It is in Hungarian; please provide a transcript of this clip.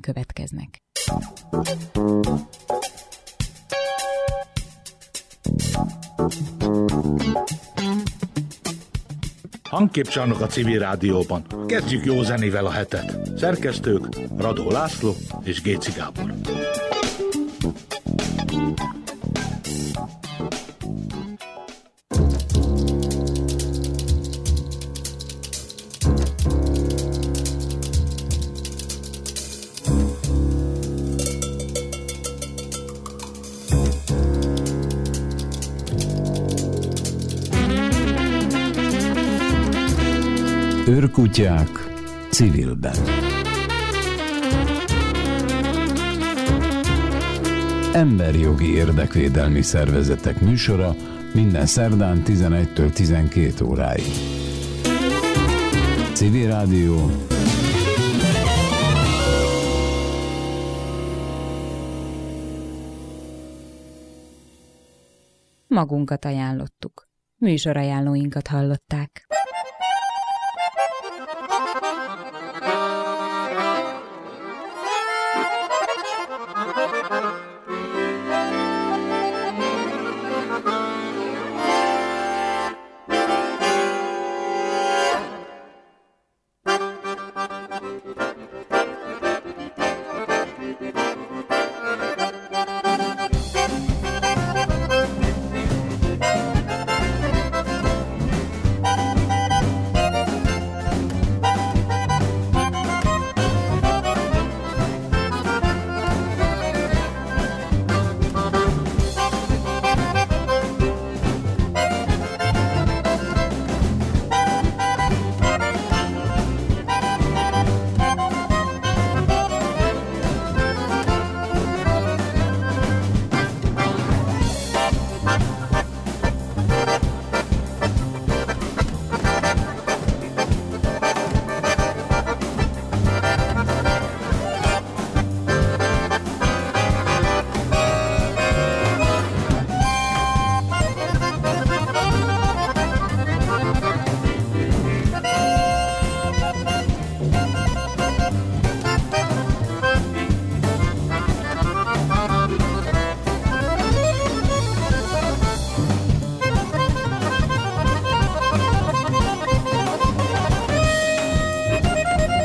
következnek. Hangképcsarnok a Civil Rádióban. Kezdjük jó zenével a hetet. Szerkesztők Radó László és Géci Gábor. Őrkutyák civilben. Emberjogi érdekvédelmi szervezetek műsora minden szerdán 11-től 12 óráig. Civil Rádió. Magunkat ajánlottuk. Műsorajánlóinkat hallották.